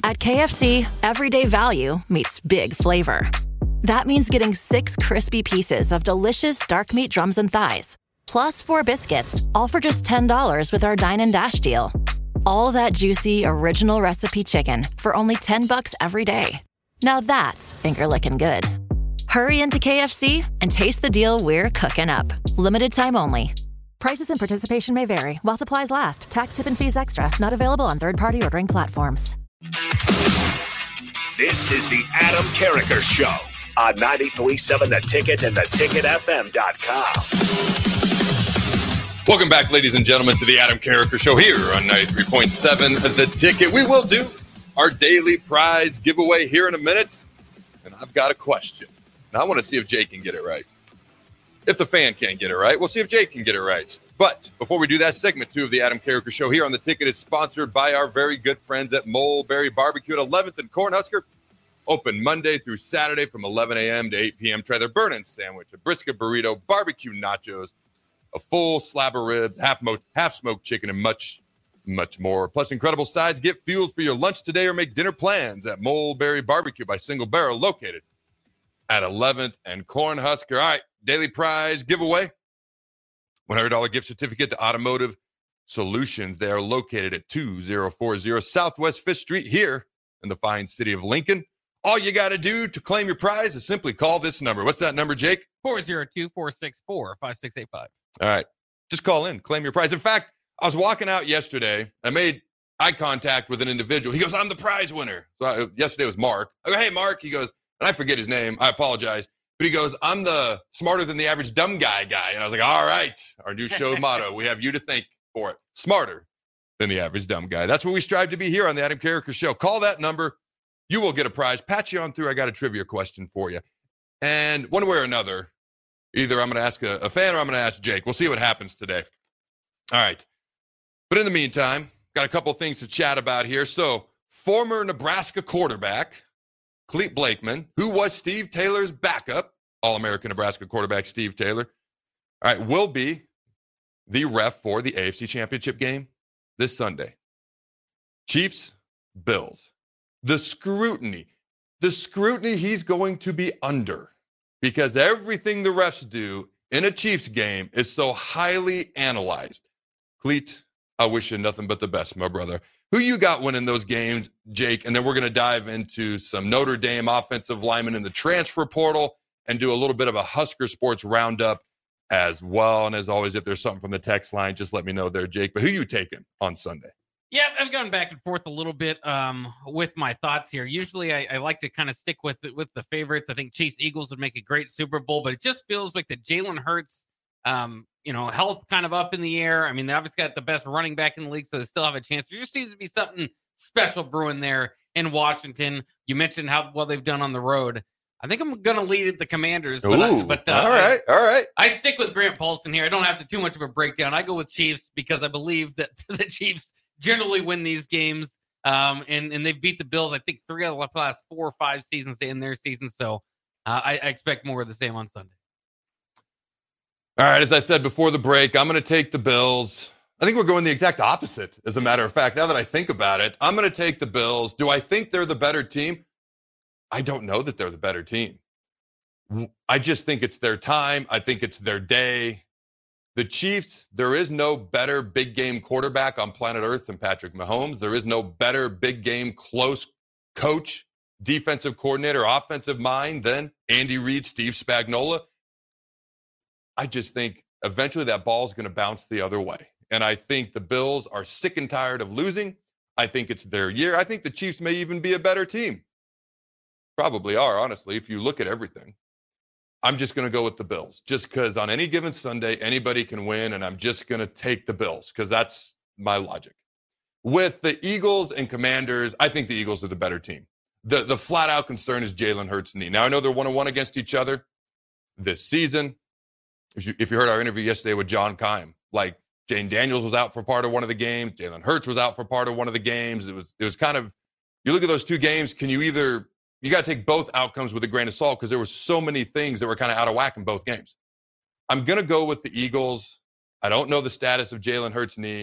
At KFC, everyday value meets big flavor. That means getting 6 crispy pieces of delicious dark meat drums and thighs, plus 4 biscuits, all for just $10 with our Dine and Dash deal. All that juicy, original recipe chicken for only $10 every day. Now that's finger-licking good. Hurry into KFC and taste the deal we're cooking up. Limited time only. Prices and participation may vary while supplies last. Tax, tip, and fees extra. Not available on third-party ordering platforms. This is the Adam Carriker Show on 93.7 The Ticket and theticketfm.com. Welcome back, ladies and gentlemen, to the Adam Carriker Show here on 93.7 The Ticket. We will do our daily prize giveaway here in a minute, and I've got a question. Now, I want to see if Jake can get it right. If the fan can't get it right, we'll see if Jake can get it right. But before we do that, segment 2 of the Adam Carriker Show here on The Ticket is sponsored by our very good friends at Mulberry Barbecue at 11th and Cornhusker. Open Monday through Saturday from 11 a.m. to 8 p.m. Try their burn-in sandwich, a brisket burrito, barbecue nachos, a full slab of ribs, half-smoked chicken, and much, much more. Plus incredible sides. Get fuels for your lunch today or make dinner plans at Mulberry Barbecue by Single Barrel, located at 11th and Cornhusker. All right, daily prize giveaway. $100 gift certificate to Automotive Solutions. They are located at 2040 Southwest 5th Street here in the fine city of Lincoln. All you got to do to claim your prize is simply call this number. What's that number, Jake? 402-464-5685. All right. Just call in. Claim your prize. In fact, I was walking out yesterday. I made eye contact with an individual. He goes, I'm the prize winner. So yesterday was Mark. I go, hey, Mark. He goes, and I forget his name. I apologize. But he goes, I'm the smarter than the average dumb guy. And I was like, all right. Our new show motto. We have you to thank for it. Smarter than the average dumb guy. That's what we strive to be here on the Adam Carriker Show. Call that number. You will get a prize. Patch you on through. I got a trivia question for you. And one way or another, either I'm going to ask a fan or I'm going to ask Jake. We'll see what happens today. All right. But in the meantime, got a couple things to chat about here. So, former Nebraska quarterback, Clete Blakeman, who was Steve Taylor's backup, All-American Nebraska quarterback Steve Taylor, all right, will be the ref for the AFC Championship game this Sunday. Chiefs, Bills. The scrutiny he's going to be under, because everything the refs do in a Chiefs game is so highly analyzed. Clete, I wish you nothing but the best, my brother. Who you got winning those games, Jake? And then we're going to dive into some Notre Dame offensive linemen in the transfer portal and do a little bit of a Husker Sports roundup as well. And as always, if there's something from the text line, just let me know there, Jake. But who you taking on Sunday? Yeah, I've gone back and forth a little bit with my thoughts here. Usually I like to kind of stick with the favorites. I think Chiefs Eagles would make a great Super Bowl, but it just feels like the Jalen Hurts, health kind of up in the air. I mean, they obviously got the best running back in the league, so they still have a chance. There just seems to be something special brewing there in Washington. You mentioned how well they've done on the road. I think I'm going to lead at the Commanders. But all right. I stick with Grant Paulson here. I don't have to too much of a breakdown. I go with Chiefs because I believe that the Chiefs generally win these games, and they've beat the Bills, I think, 3 out of the last 4 or 5 seasons in their season. So I expect more of the same on Sunday. All right, as I said before the break, I'm going to take the Bills. I think we're going the exact opposite, as a matter of fact. Now that I think about it, I'm going to take the Bills. Do I think they're the better team? I don't know that they're the better team. I just think it's their time. I think it's their day. The Chiefs, there is no better big game quarterback on planet Earth than Patrick Mahomes. There is no better big game close coach, defensive coordinator, offensive mind than Andy Reid, Steve Spagnuolo. I just think eventually that ball is going to bounce the other way. And I think the Bills are sick and tired of losing. I think it's their year. I think the Chiefs may even be a better team. Probably are, honestly, if you look at everything. I'm just going to go with the Bills just because on any given Sunday, anybody can win, and I'm just going to take the Bills because that's my logic. With the Eagles and Commanders, I think the Eagles are the better team. The flat-out concern is Jalen Hurts' knee. Now, I know they're 1-1 against each other this season. If you heard our interview yesterday with John Keim, like Jane Daniels was out for part of one of the games, Jalen Hurts was out for part of one of the games. It was kind of, you look at those two games, you got to take both outcomes with a grain of salt because there were so many things that were kind of out of whack in both games. I'm going to go with the Eagles. I don't know the status of Jalen Hurts' knee.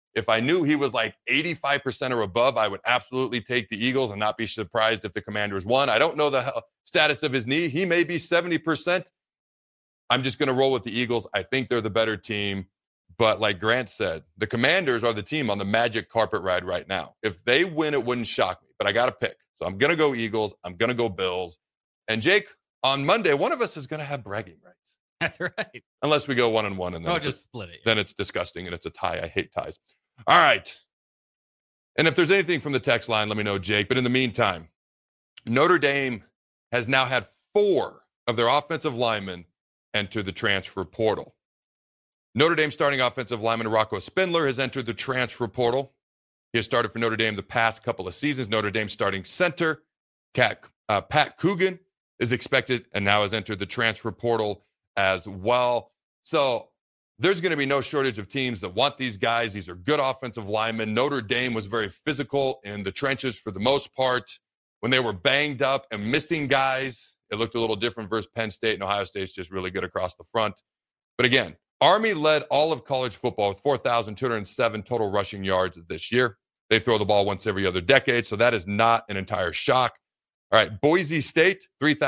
If I knew he was like 85% or above, I would absolutely take the Eagles and not be surprised if the Commanders won. I don't know the status of his knee. He may be 70%. I'm just going to roll with the Eagles. I think they're the better team. But like Grant said, the Commanders are the team on the magic carpet ride right now. If they win, it wouldn't shock me. But I got to pick. So I'm going to go Eagles. I'm going to go Bills. And Jake, on Monday, one of us is going to have bragging rights. That's right. Unless we go 1-1 and then just split it. Then it's disgusting and it's a tie. I hate ties. All right. And if there's anything from the text line, let me know, Jake. But in the meantime, Notre Dame has now had 4 of their offensive linemen enter the transfer portal. Notre Dame starting offensive lineman Rocco Spindler has entered the transfer portal. He has started for Notre Dame the past couple of seasons. Notre Dame starting center Pat Coogan is expected and now has entered the transfer portal as well. So there's going to be no shortage of teams that want these guys. These are good offensive linemen. Notre Dame was very physical in the trenches for the most part. When they were banged up and missing guys, it looked a little different versus Penn State, and Ohio State's just really good across the front. But again, Army led all of college football with 4,207 total rushing yards this year. They throw the ball once every other decade, so that is not an entire shock. All right, Boise State,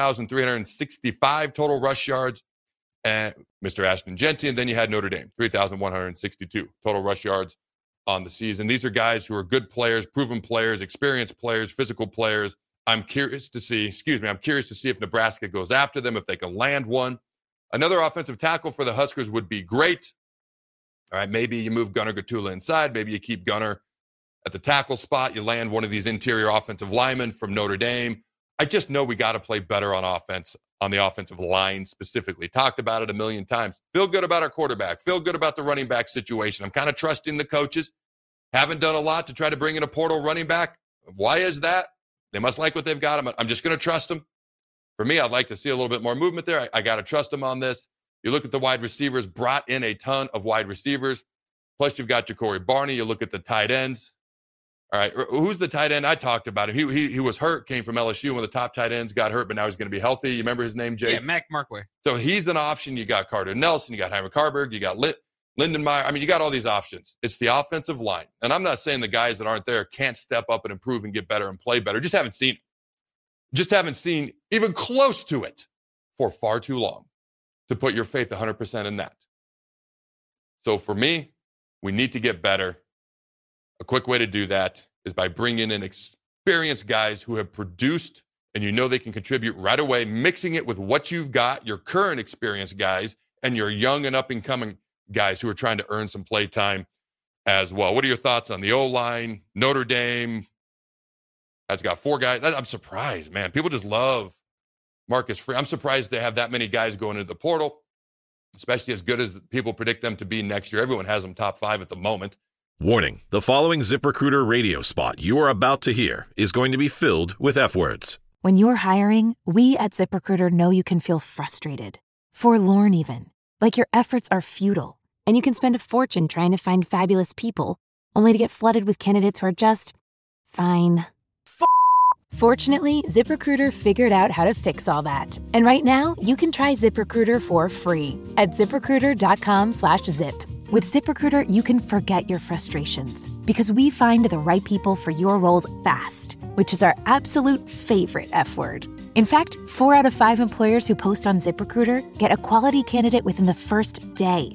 3,365 total rush yards. And Mr. Ashton Jeanty, and then you had Notre Dame, 3,162 total rush yards on the season. These are guys who are good players, proven players, experienced players, physical players. I'm curious to see if Nebraska goes after them, if they can land one. Another offensive tackle for the Huskers would be great. All right, maybe you move Gunnar Gatula inside. Maybe you keep Gunnar at the tackle spot. You land one of these interior offensive linemen from Notre Dame. I just know we got to play better on offense, on the offensive line specifically. Talked about it a million times. Feel good about our quarterback. Feel good about the running back situation. I'm kind of trusting the coaches. Haven't done a lot to try to bring in a portal running back. Why is that? They must like what they've got. I'm just going to trust them. For me, I'd like to see a little bit more movement there. I got to trust them on this. You look at the wide receivers, brought in a ton of wide receivers. Plus, you've got Ja'Cory Barney. You look at the tight ends. All right, who's the tight end? I talked about it. He was hurt, came from LSU. One of the top tight ends got hurt, but now he's going to be healthy. You remember his name, Jake? Yeah, Mac Markway. So he's an option. You got Carter Nelson. You got Heimer Carberg. You got Lindenmeyer. I mean, you got all these options. It's the offensive line. And I'm not saying the guys that aren't there can't step up and improve and get better and play better. Just haven't seen it. Just haven't seen even close to it for far too long to put your faith 100% in that. So for me, we need to get better. A quick way to do that is by bringing in experienced guys who have produced and you know they can contribute right away, mixing it with what you've got, your current experienced guys, and your young and up-and-coming guys who are trying to earn some play time as well. What are your thoughts on the O-line? Notre Dame has got 4 guys. I'm surprised, man. People just love Marcus Freeman. I'm surprised they have that many guys going into the portal, especially as good as people predict them to be next year. Everyone has them top 5 at the moment. Warning, the following ZipRecruiter radio spot you are about to hear is going to be filled with F-words. When you're hiring, we at ZipRecruiter know you can feel frustrated, forlorn even, like your efforts are futile, and you can spend a fortune trying to find fabulous people, only to get flooded with candidates who are just fine. Fortunately, ZipRecruiter figured out how to fix all that. And right now, you can try ZipRecruiter for free at ZipRecruiter.com/zip. With ZipRecruiter, you can forget your frustrations because we find the right people for your roles fast, which is our absolute favorite F word. In fact, 4 out of 5 employers who post on ZipRecruiter get a quality candidate within the first day.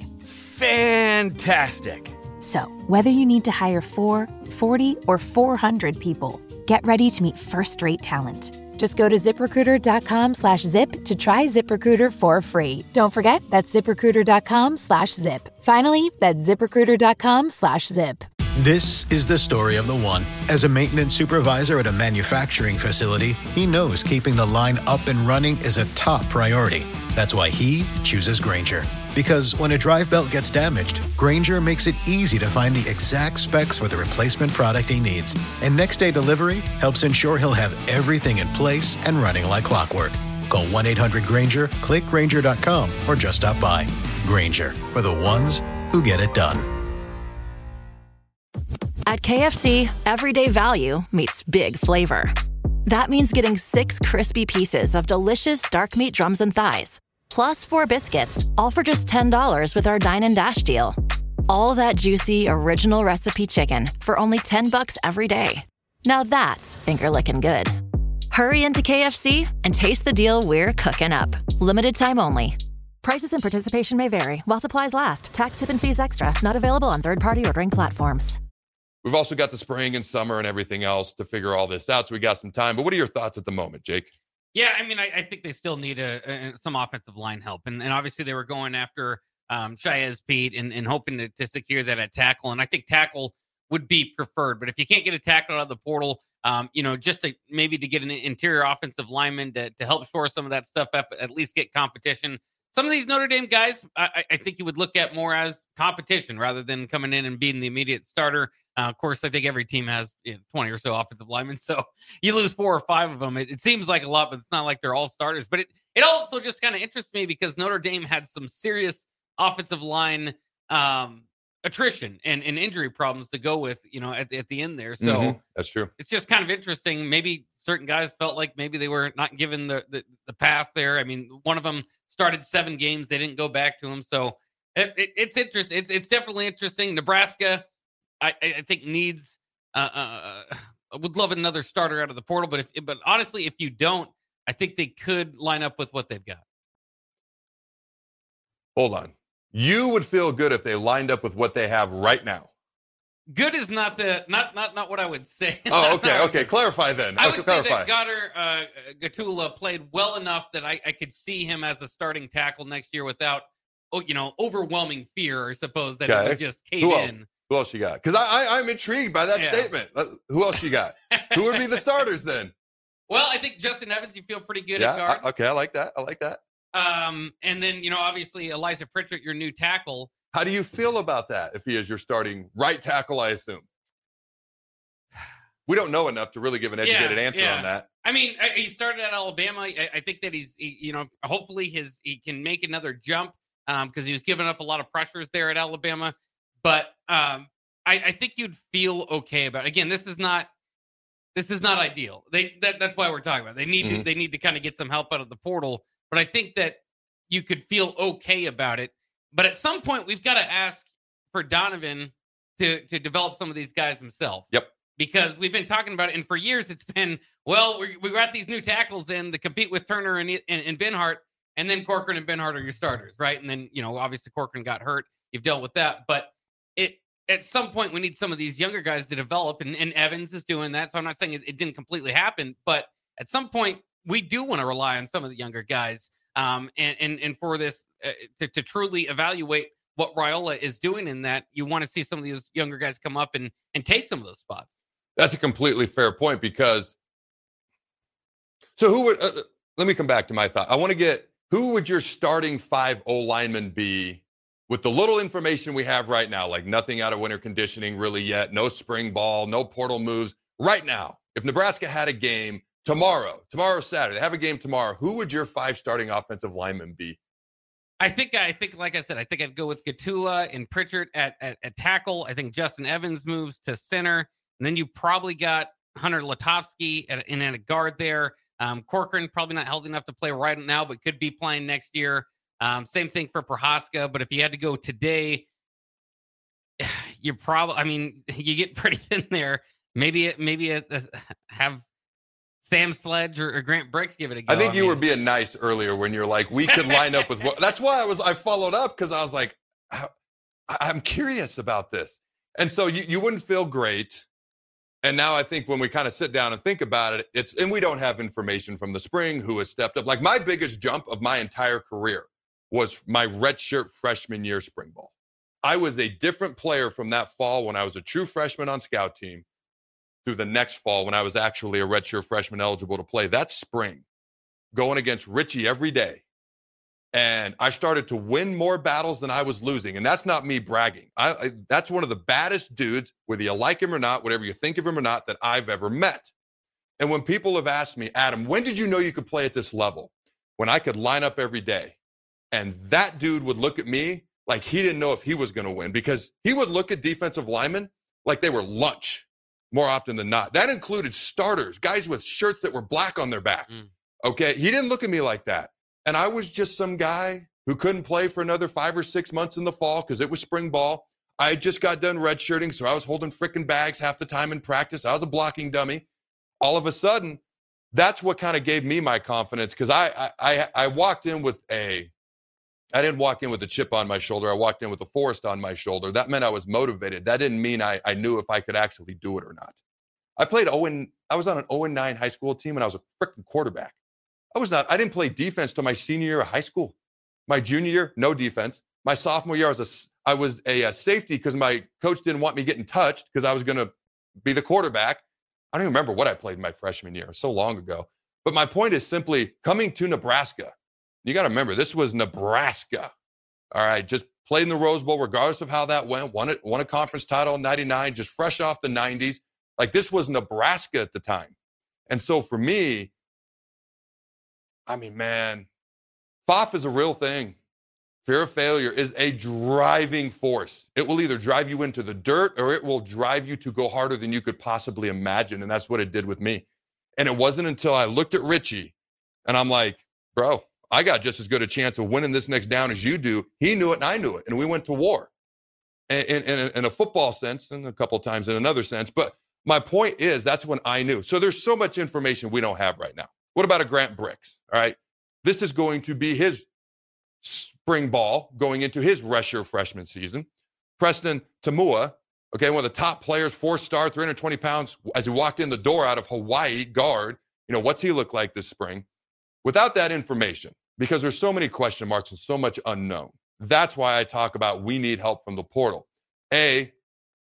Fantastic. So, whether you need to hire 4, 40, or 400 people, get ready to meet first-rate talent. Just go to ZipRecruiter.com/zip to try ZipRecruiter for free. Don't forget, that's ZipRecruiter.com/zip. Finally, that's ZipRecruiter.com/zip. This is the story of the one. As a maintenance supervisor at a manufacturing facility, he knows keeping the line up and running is a top priority. That's why he chooses Grainger. Because when a drive belt gets damaged, Grainger makes it easy to find the exact specs for the replacement product he needs. And next-day delivery helps ensure he'll have everything in place and running like clockwork. Call 1-800-GRAINGER, click Grainger.com, or just stop by. Grainger, for the ones who get it done. At KFC, everyday value meets big flavor. That means getting 6 crispy pieces of delicious dark meat drums and thighs, plus 4 biscuits, all for just $10 with our Dine and Dash deal. All that juicy original recipe chicken for only $10 every day. Now that's finger-licking good. Hurry into KFC and taste the deal we're cooking up. Limited time only. Prices and participation may vary while supplies last. Tax, tip, and fees extra. Not available on third-party ordering platforms. We've also got the spring and summer and everything else to figure all this out, so we got some time. But what are your thoughts at the moment, Jake? Yeah, I mean, I think they still need some offensive line help. And obviously they were going after Shaez Pete and hoping to secure that at tackle. And I think tackle would be preferred. But if you can't get a tackle out of the portal, just to maybe to get an interior offensive lineman to help shore some of that stuff up, at least get competition. Some of these Notre Dame guys, I think you would look at more as competition rather than coming in and being the immediate starter. Of course, I think every team has 20 or so offensive linemen. So you lose 4 or 5 of them. It seems like a lot, but it's not like they're all starters. But it also just kind of interests me because Notre Dame had some serious offensive line attrition and injury problems to go with, at the end there. So that's true. It's just kind of interesting. Maybe certain guys felt like maybe they were not given the path there. I mean, one of them started 7 games. They didn't go back to him. So it's interesting. It's definitely interesting. Nebraska, I think needs, would love another starter out of the portal. But honestly, if you don't, I think they could line up with what they've got. Hold on. You would feel good if they lined up with what they have right now. Good is not what I would say. Oh, okay. Okay. Clarify then. I would say that Gatula played well enough that I could see him as a starting tackle next year without, overwhelming fear, I suppose, that it would just cave in. Who else you got? Because I'm intrigued by that statement. Who else you got? Who would be the starters then? Well, I think Justin Evans, you feel pretty good at guard. Okay, I like that. And then, obviously, Elijah Pritchett, your new tackle. How do you feel about that if he is your starting right tackle, I assume? We don't know enough to really give an educated answer on that. I mean, he started at Alabama. I think that hopefully he can make another jump because he was giving up a lot of pressures there at Alabama. But I think you'd feel okay about it. Again, this is not ideal. That's why we're talking about it. They need to kind of get some help out of the portal. But I think that you could feel okay about it. But at some point, we've got to ask for Donovan to develop some of these guys himself. Yep. Because we've been talking about it, and for years it's been, well, we got these new tackles in to compete with Turner and Benhart, and then Corcoran and Benhart are your starters, right? And then, obviously Corcoran got hurt. You've dealt with that. But at some point, we need some of these younger guys to develop, and Evans is doing that. So I'm not saying it didn't completely happen, but at some point, we do want to rely on some of the younger guys. And for this to truly evaluate what Raiola is doing in that, you want to see some of these younger guys come up and take some of those spots. That's a completely fair point because who would let me come back to my thought. I want to get who would your starting 5 O linemen be with the little information we have right now, like nothing out of winter conditioning really yet, no spring ball, no portal moves right now. If Nebraska had a game tomorrow Saturday, they have a game tomorrow, who would your 5 starting offensive linemen be? I think, like I said, I'd go with Gatula and Pritchard at tackle. I think Justin Evans moves to center. And then you probably got Hunter Latovsky at a guard there. Corcoran, probably not healthy enough to play right now, but could be playing next year. Same thing for Prohaska. But if you had to go today, you get pretty thin there. Maybe have Sam Sledge or Grant Bricks give it a go. I think you were being nice earlier when you're like, we could line up with what. That's why I followed up because I was like, I'm curious about this. And so you wouldn't feel great. And now I think when we kind of sit down and think about it, and we don't have information from the spring who has stepped up. Like my biggest jump of my entire career was my redshirt freshman year spring ball. I was a different player from that fall when I was a true freshman on scout team through the next fall when I was actually a redshirt freshman eligible to play. That spring, going against Richie every day. And I started to win more battles than I was losing. And that's not me bragging. That's one of the baddest dudes, whether you like him or not, whatever you think of him or not, that I've ever met. And when people have asked me, Adam, when did you know you could play at this level? When I could line up every day. And that dude would look at me like he didn't know if he was going to win because he would look at defensive linemen like they were lunch more often than not. That included starters, guys with shirts that were black on their back. Okay. He didn't look at me like that. And I was just some guy who couldn't play for another 5 or 6 months in the fall because it was spring ball. I just got done redshirting, so I was holding freaking bags half the time in practice. I was a blocking dummy. All of a sudden, that's what kind of gave me my confidence, because I walked in with I didn't walk in with a chip on my shoulder. I walked in with a forest on my shoulder. That meant I was motivated. That didn't mean I knew if I could actually do it or not. I was on an 0-9 high school team, and I was a freaking quarterback. I didn't play defense till my senior year of high school. My junior year, no defense. My sophomore year, I was a safety because my coach didn't want me getting touched because I was going to be the quarterback. I don't even remember what I played in my freshman year. So long ago. But my point is simply coming to Nebraska. You got to remember, this was Nebraska. All right, just played in the Rose Bowl, regardless of how that went. Won a conference title in 99, just fresh off the 90s. Like, this was Nebraska at the time. And so for me, I mean, man, FOF is a real thing. Fear of failure is a driving force. It will either drive you into the dirt or it will drive you to go harder than you could possibly imagine. And that's what it did with me. And it wasn't until I looked at Richie and I'm like, bro, I got just as good a chance of winning this next down as you do. He knew it and I knew it. And we went to war in a football sense and a couple times in another sense. But my point is, that's when I knew. So there's so much information we don't have right now. What about a Grant Bricks? All right. This is going to be his spring ball going into his redshirt freshman season. Preston Tamua, okay, one of the top players, 4-star, 320 pounds, as he walked in the door out of Hawaii, guard. What's he look like this spring? Without that information, because there's so many question marks and so much unknown. That's why I talk about we need help from the portal. I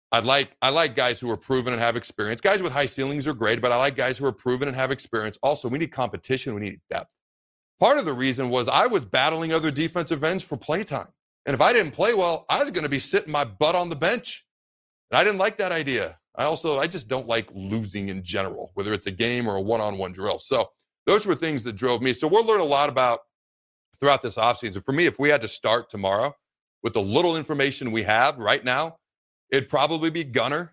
like guys who are proven and have experience. Guys with high ceilings are great, but I like guys who are proven and have experience. Also, we need competition. We need depth. Part of the reason was I was battling other defensive ends for playtime. And if I didn't play well, I was going to be sitting my butt on the bench. And I didn't like that idea. I just don't like losing in general, whether it's a game or a one-on-one drill. So those were things that drove me. So we'll learn a lot about throughout this offseason. For me, if we had to start tomorrow with the little information we have right now, it'd probably be Gunner,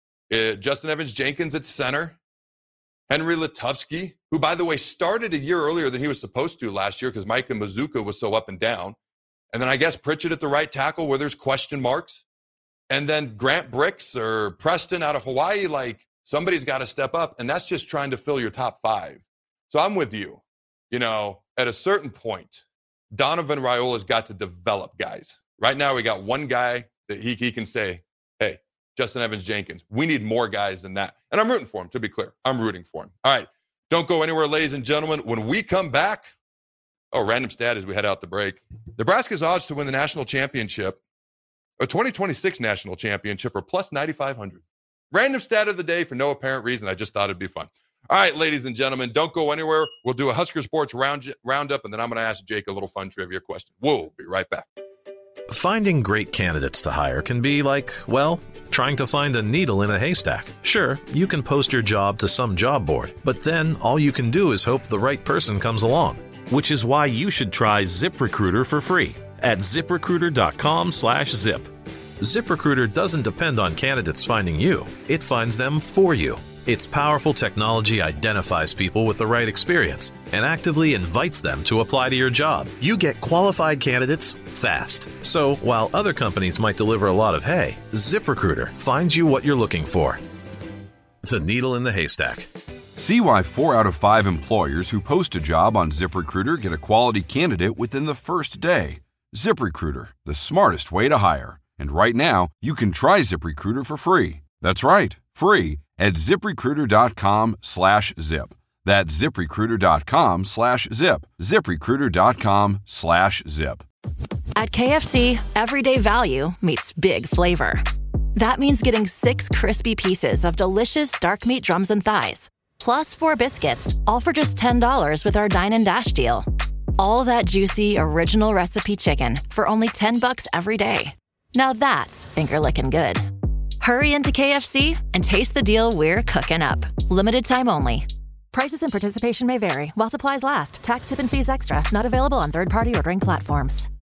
Justin Evans-Jenkins at center, Henry Lutovsky, who, by the way, started a year earlier than he was supposed to last year because Micah Mazuka was so up and down. And then I guess Pritchett at the right tackle where there's question marks. And then Grant Bricks or Preston out of Hawaii, like somebody's got to step up. And that's just trying to fill your top 5. So I'm with you. At a certain point, Donovan Raiola's got to develop guys. Right now we got one guy that he can say, hey, Justin Evans-Jenkins. We need more guys than that. And I'm rooting for him, to be clear. I'm rooting for him. All right. Don't go anywhere, ladies and gentlemen. When we come back, random stat as we head out the break. Nebraska's odds to win the national championship, a 2026 national championship, are plus 9,500. Random stat of the day for no apparent reason. I just thought it'd be fun. All right, ladies and gentlemen, don't go anywhere. We'll do a Husker Sports roundup, and then I'm going to ask Jake a little fun trivia question. We'll be right back. Finding great candidates to hire can be like, well, trying to find a needle in a haystack. Sure, you can post your job to some job board, but then all you can do is hope the right person comes along. Which is why you should try ZipRecruiter for free at ZipRecruiter.com/zip. ZipRecruiter doesn't depend on candidates finding you. It finds them for you. Its powerful technology identifies people with the right experience and actively invites them to apply to your job. You get qualified candidates fast. So while other companies might deliver a lot of hay, ZipRecruiter finds you what you're looking for. The needle in the haystack. See why 4 out of 5 employers who post a job on ZipRecruiter get a quality candidate within the first day. ZipRecruiter, the smartest way to hire. And right now, you can try ZipRecruiter for free. That's right, free at ZipRecruiter.com/zip. That's ZipRecruiter.com/zip. ZipRecruiter.com/zip. At KFC, everyday value meets big flavor. That means getting 6 crispy pieces of delicious dark meat drums and thighs, plus 4 biscuits, all for just $10 with our Dine and Dash deal. All that juicy, original recipe chicken for only $10 every day. Now that's finger-licking good. Hurry into KFC and taste the deal we're cooking up. Limited time only. Prices and participation may vary while supplies last. Tax, tip, and fees extra. Not available on third-party ordering platforms.